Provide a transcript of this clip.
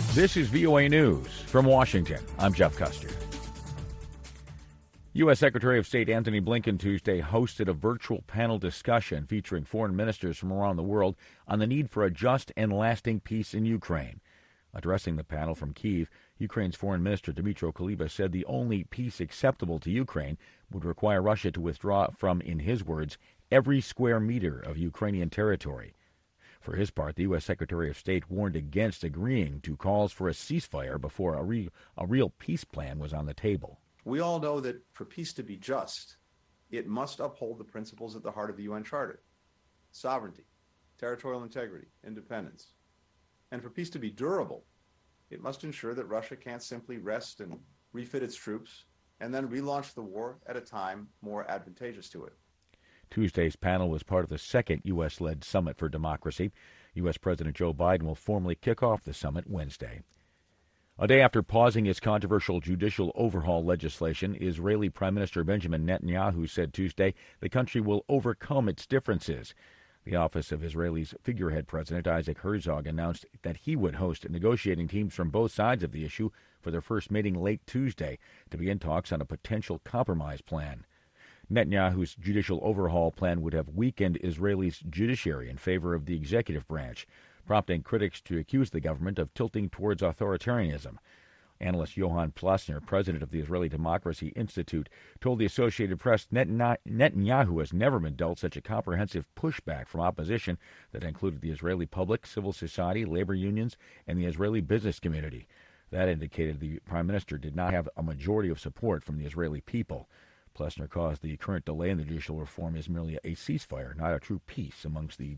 This is VOA News from Washington. I'm Jeff Custer. U.S. Secretary of State Antony Blinken Tuesday hosted a virtual panel discussion featuring foreign ministers from around the world on the need for a just and lasting peace in Ukraine. Addressing the panel from Kyiv, Ukraine's Foreign Minister Dmytro Kuleba said the only peace acceptable to Ukraine would require Russia to withdraw from, in his words, every square meter of Ukrainian territory. For his part, the U.S. Secretary of State warned against agreeing to calls for a ceasefire before a real peace plan was on the table. We all know that for peace to be just, it must uphold the principles at the heart of the UN Charter: sovereignty, territorial integrity, independence. And for peace to be durable, it must ensure that Russia can't simply rest and refit its troops and then relaunch the war at a time more advantageous to it. Tuesday's panel was part of the second U.S.-led Summit for Democracy. U.S. President Joe Biden will formally kick off the summit Wednesday. A day after pausing his controversial judicial overhaul legislation, Israeli Prime Minister Benjamin Netanyahu said Tuesday the country will overcome its differences. The office of Israel's figurehead president, Isaac Herzog, announced that he would host negotiating teams from both sides of the issue for their first meeting late Tuesday to begin talks on a potential compromise plan. Netanyahu's judicial overhaul plan would have weakened Israel's judiciary in favor of the executive branch, prompting critics to accuse the government of tilting towards authoritarianism. Analyst Johan Plasner, president of the Israeli Democracy Institute, told the Associated Press Netanyahu has never been dealt such a comprehensive pushback from opposition that included the Israeli public, civil society, labor unions, and the Israeli business community. That indicated the prime minister did not have a majority of support from the Israeli people. Plessner caused the current delay in the judicial reform is merely a ceasefire, not a true peace amongst the